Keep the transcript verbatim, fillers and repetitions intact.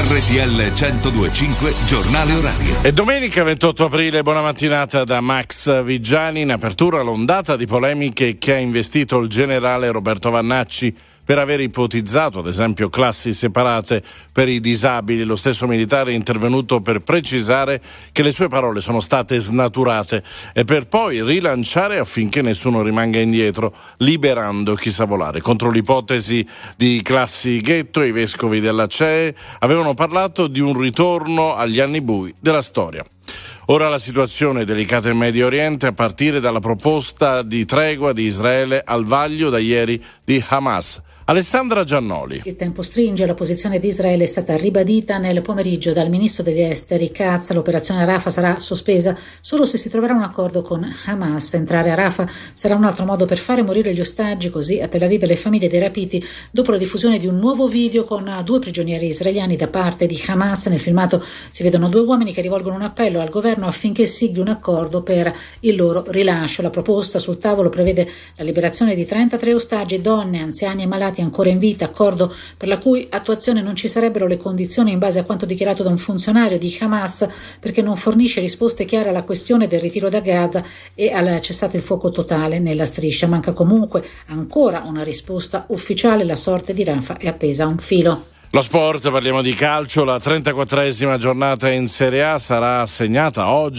R T L centodue e cinque giornale orario. E domenica ventotto aprile, buona mattinata da Max Vigiani. In apertura l'ondata di polemiche che ha investito il generale Roberto Vannacci per aver ipotizzato, ad esempio, classi separate per i disabili. Lo stesso militare è intervenuto per precisare che le sue parole sono state snaturate e per poi rilanciare affinché nessuno rimanga indietro, liberando chi sa volare. Contro l'ipotesi di classi ghetto, i vescovi della C E E avevano parlato di un ritorno agli anni bui della storia. Ora la situazione è delicata in Medio Oriente, a partire dalla proposta di tregua di Israele al vaglio da ieri di Hamas. Alessandra Giannoli. Il tempo stringe, la posizione di Israele è stata ribadita nel pomeriggio dal ministro degli esteri Katz. L'operazione Rafah sarà sospesa solo se si troverà un accordo con Hamas. Entrare a Rafah sarà un altro modo per fare morire gli ostaggi, così a Tel Aviv le famiglie dei rapiti, dopo la diffusione di un nuovo video con due prigionieri israeliani da parte di Hamas. Nel filmato si vedono due uomini che rivolgono un appello al governo affinché sigli un accordo per il loro rilascio. La proposta sul tavolo prevede la liberazione di trentatré ostaggi, donne, anziani e malati ancora in vita, accordo per la cui attuazione non ci sarebbero le condizioni in base a quanto dichiarato da un funzionario di Hamas, perché non fornisce risposte chiare alla questione del ritiro da Gaza e al cessate il fuoco totale nella striscia. Manca comunque ancora una risposta ufficiale, la sorte di Rafah è appesa a un filo. Lo sport, parliamo di calcio, la trentaquattresima giornata in Serie A sarà assegnata oggi